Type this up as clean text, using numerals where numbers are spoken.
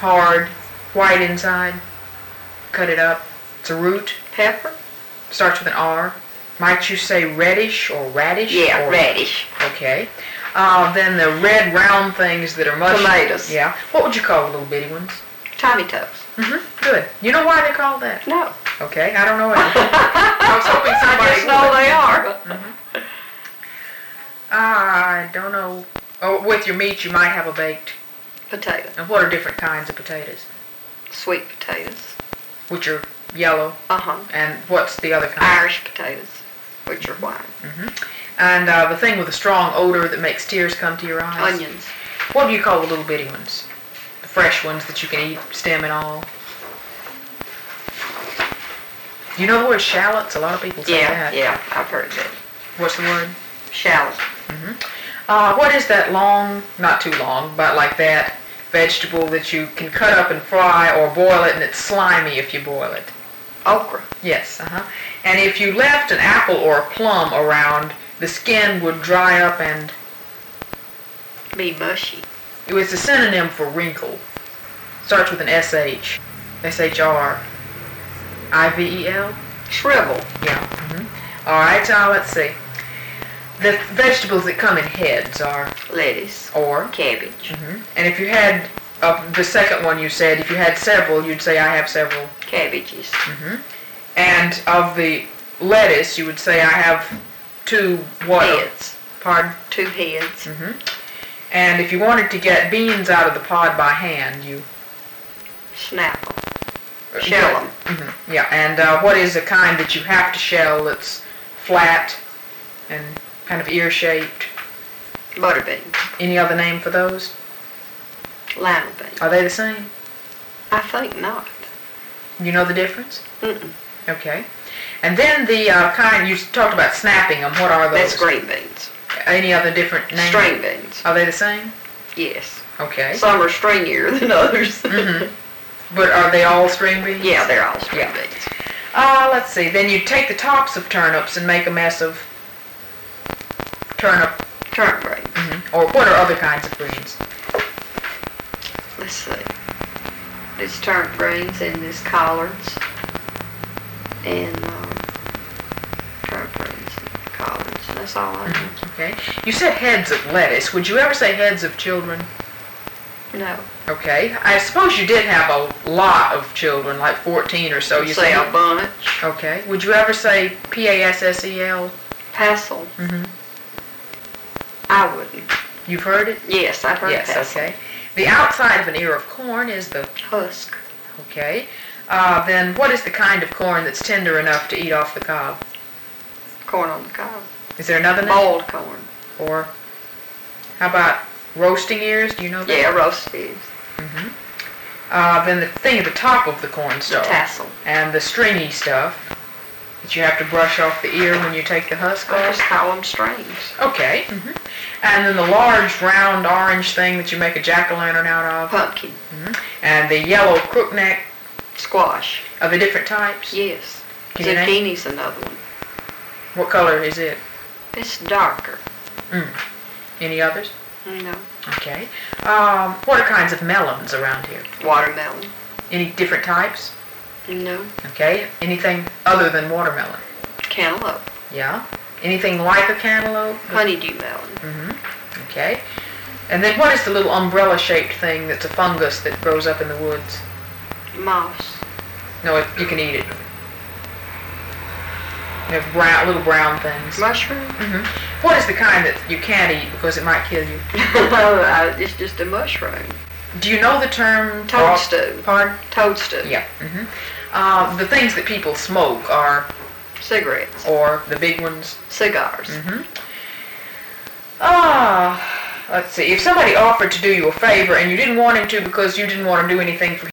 hard, white inside. Cut it up. It's a root. Pepper? Starts with an R. Might you say reddish or radish? Yeah, or, radish. Okay. Then the red round things that are mushy. Tomatoes. Yeah. What would you call the little bitty ones? Tommy toes. Good. You know why they're called that? No. Okay. I don't know. I was hoping I somebody just know they are. I don't know. Oh, with your meat, you might have a baked. Potato. And what are different kinds of potatoes? Sweet potatoes. Which are yellow. And what's the other kind? Irish potatoes, which are white. And the thing with a strong odor that makes tears come to your eyes? Onions. What do you call the little bitty ones? The fresh ones that you can eat, stem and all. Do you know the word shallots? A lot of people say that. Yeah, I've heard that. What's the word? Shallot. What is that long, not too long, but like that vegetable that you can cut up and fry or boil it and it's slimy if you boil it? Okra. Yes, And if you left an apple or a plum around, the skin would dry up and... Be mushy. It was a synonym for wrinkle. Starts with an SH. SHR. IVEL? Shrivel. Yeah. All right, let's see. The vegetables that come in heads are... Lettuce. Or? Cabbage. And if you had, the second one you said, if you had several, you'd say, I have several. Cabbages. And of the lettuce, you would say, I have two what? Heads. Pardon? 2 heads. And if you wanted to get beans out of the pod by hand, you... Snap them. Shell them. Yeah, and what is a kind that you have to shell that's flat and kind of ear-shaped? Butter beans. Any other name for those? Lima beans. Are they the same? I think not. You know the difference? Okay. And then the kind, you talked about snapping them. What are those? That's green beans. Any other different names? String beans. Are they the same? Yes. Okay. Some are stringier than others. But are they all string beans? Yeah, they're all string beans. Let's see. Then you take the tops of turnips and make a mess of turnip greens. Or what are other kinds of greens? Let's see. There's turnip greens and there's collards. And turnip greens and collards. That's all I know. Okay. You said heads of lettuce. Would you ever say heads of children? No. Okay. I suppose you did have a lot of children, like 14 or so. You say a bunch. Okay. Would you ever say P-A-S-S-E-L? Passel. I wouldn't. You've heard it? Yes, I've heard passel. Yes, okay. The outside of an ear of corn is the... Husk. Okay. Then what is the kind of corn that's tender enough to eat off the cob? Corn on the cob. Is there another name? Boiled corn. Or how about roasting ears? Do you know that? Yeah, roasted ears. Then the thing at the top of the corn stalk. The tassel. And the stringy stuff that you have to brush off the ear when you take the husk off. I just call them strings. Okay. And then the large round orange thing that you make a jack-o'-lantern out of. Pumpkin. And the yellow crookneck. Squash. Are they different types? Yes. Can you name? Zucchini's another one. What color is it? It's darker. Any others? No. Okay. What are kinds of melons around here? Watermelon. Any different types? No. Okay. Anything other than watermelon? Cantaloupe. Yeah. Anything like a cantaloupe? Honeydew melon. Okay. And then what is the little umbrella-shaped thing that's a fungus that grows up in the woods? Moss. No, you can eat it. They're little brown things. Mushroom? What is the kind that you can't eat because it might kill you? It's just a mushroom. Do you know the term... Toadstool. Pardon? Toadstool. Yeah. The things that people smoke are... Cigarettes. Or the big ones? Cigars. Let's see. If somebody offered to do you a favor and you didn't want him to because you didn't want to do anything for